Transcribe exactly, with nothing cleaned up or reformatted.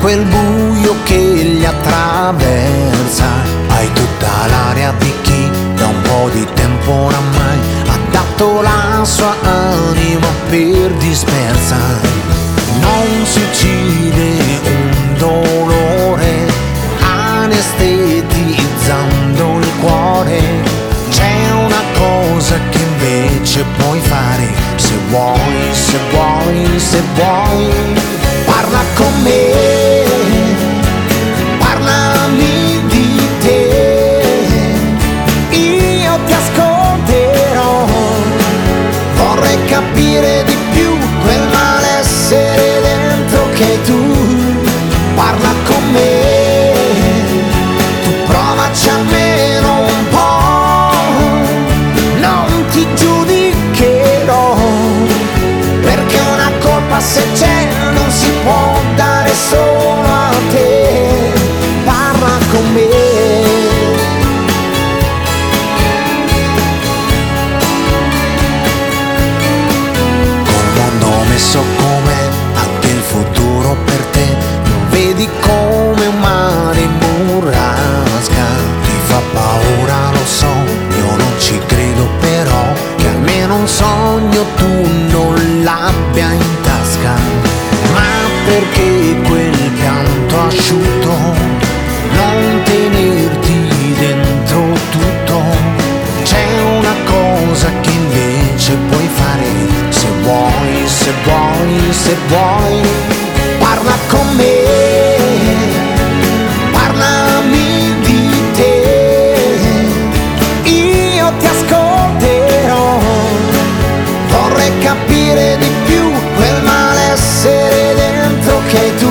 quel buio che li attraversa. Hai tutta l'aria di chi da un po' di tempo oramai ha dato la sua anima per dispersa. Non si uccide un dolore anestetizzando il cuore. C'è una cosa che invece puoi fare, se vuoi, se vuoi, se vuoi. Parla con me, parlami di te, io ti ascolterò. Vorrei capire di più quel malessere dentro che hai tu. Parla con me, tu provaci almeno un po', non ti giudicherò, perché una colpa se c'è non si può dare solo a te. Parla con me. Col mondo messo com'è, anche il futuro per te lo vedi come un mare in burrasca. Ti fa paura, lo so, io non ci credo, però che almeno un sogno tu non l'abbia in tasca. Ma perché quel pianto asciutto non tenerti dentro tutto? C'è una cosa che invece puoi fare, se vuoi, se vuoi, se vuoi. Parla con me, parlami di te, io ti ascolterò. Vorrei capire di più quel malessere dentro che hai tu.